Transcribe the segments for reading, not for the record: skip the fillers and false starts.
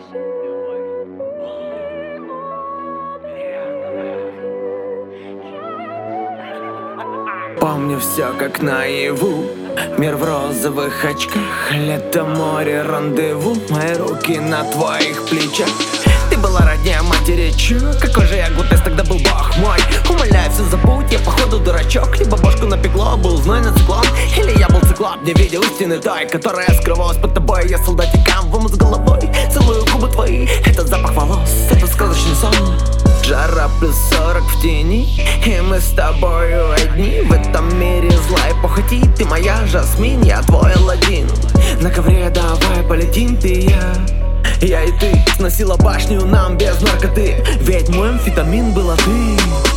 Помню все как наяву. Мир в розовых очках, лето, море, рандеву. Мои руки на твоих плечах. Ты была роднее матери, чё? Какой же я глупец, тогда был бог мой. Умоляю, все забудь, я походу дурачок. Либо бошку напекло, был знойный циклон. Или я был циклоп, не видел истины той, которая скрывалась под тобой. Я солдатикам в с головой, целую губы твои. Это запах волос, это сказочный сон. Жара плюс 40 в тени, и мы с тобою одни. В этом мире зла и похоти. Ты моя Жасмин, я твой Аладдин. На ковре давай полетим, ты и я и ты. Сносила башню нам без наркоты, ведь мой амфетамин была ты.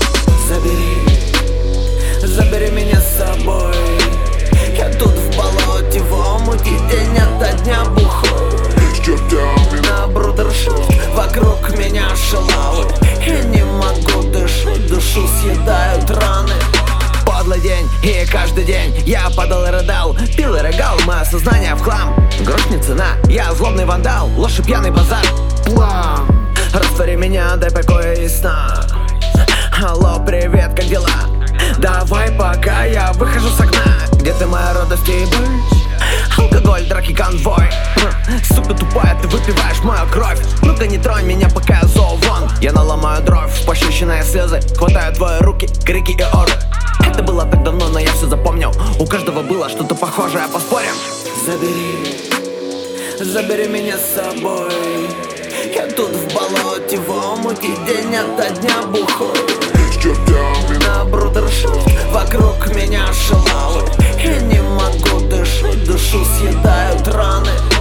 Забери меня с собой. Я тут в болоте, в омуте, день ото дня бухой. На брудершафт, вокруг меня шалавы. Я не могу дышать, душу съедают раны. Подлый день, и каждый день я падал и рыдал, пил и рыгал, мое сознание в хлам. Грош не цена, я злобный вандал, ложь и пьяный базар. План, раствори меня, дай покоя и сна. Алло, привет, как дела? Давай, пока я выхожу с окна. Где ты, моя радость и боль? Алкоголь, драки, конвой. Сука тупая, ты выпиваешь мою кровь. Ну-ка не тронь меня, пока я зол вон. Я наломаю дров, пощечиная слезы. Хватаю твои руки, крики и оры. Это было так давно, но я все запомнил. У каждого было что-то похожее, поспорим. Забери меня с собой. Я тут в болоте, в омуте, день ото дня бухой. На брудершафт, вокруг меня шалавы. Я не могу дышать, душу съедают раны.